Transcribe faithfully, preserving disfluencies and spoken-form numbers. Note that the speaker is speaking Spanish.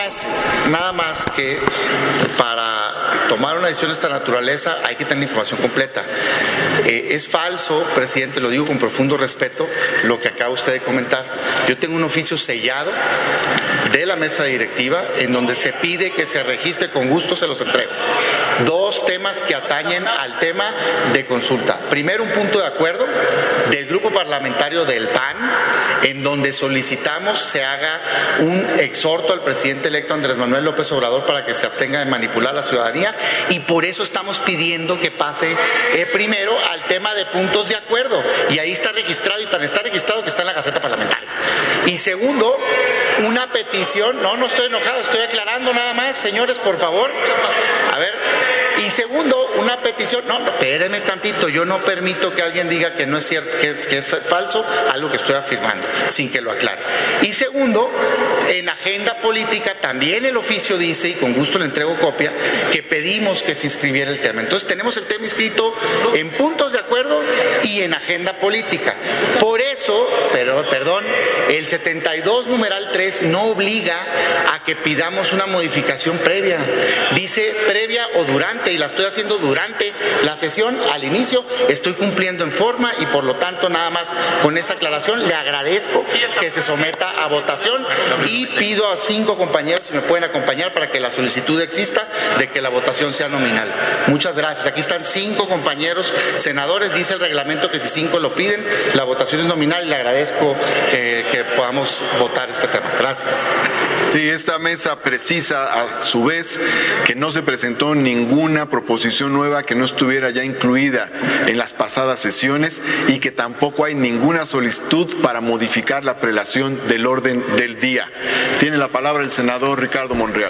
más, nada más que para tomar una decisión de esta naturaleza hay que tener información completa. Eh, es falso, presidente, lo digo con profundo respeto, lo que acaba usted de comentar. Yo tengo un oficio sellado de la mesa directiva en donde se pide que se registre, con gusto se los entrego. Dos temas que atañen al tema de consulta. Primero, un punto de acuerdo del grupo parlamentario del P A N, en donde solicitamos se haga un exhorto al presidente electo Andrés Manuel López Obrador para que se abstenga de manipular a la ciudadanía, y por eso estamos pidiendo que pase eh, primero al tema de puntos de acuerdo, y ahí está registrado, y tan está registrado que está en la Gaceta Parlamentaria. Y segundo, una petición, no, no estoy enojado, estoy aclarando nada más, señores, por favor, a ver. Y segundo, una petición, no, no, espéreme tantito, yo no permito que alguien diga que no es cierto, que es, que es falso, algo que estoy afirmando, sin que lo aclare. Y segundo, en agenda política también el oficio dice, y con gusto le entrego copia, que pedimos que se inscribiera el tema. Entonces tenemos el tema inscrito en puntos de acuerdo y en agenda política. Por eso, pero, perdón, el setenta y dos numeral tres no obliga a que pidamos una modificación previa. Dice previa o durante, y la estoy haciendo durante la sesión, al inicio, estoy cumpliendo en forma, y por lo tanto nada más con esa aclaración le agradezco que se someta a votación, y pido a cinco compañeros si me pueden acompañar para que la solicitud exista de que la votación sea nominal. Muchas gracias. Aquí están cinco compañeros senadores, dice el reglamento que si cinco lo piden, la votación es nominal, y le agradezco eh, que podamos votar este tema. Gracias. Sí, esta mesa precisa a su vez que no se presentó ninguna proposición nueva que no estuviera ya incluida en las pasadas sesiones, y que tampoco hay ninguna solicitud para modificar la prelación del orden del día. Tiene la palabra el senador Ricardo Monreal.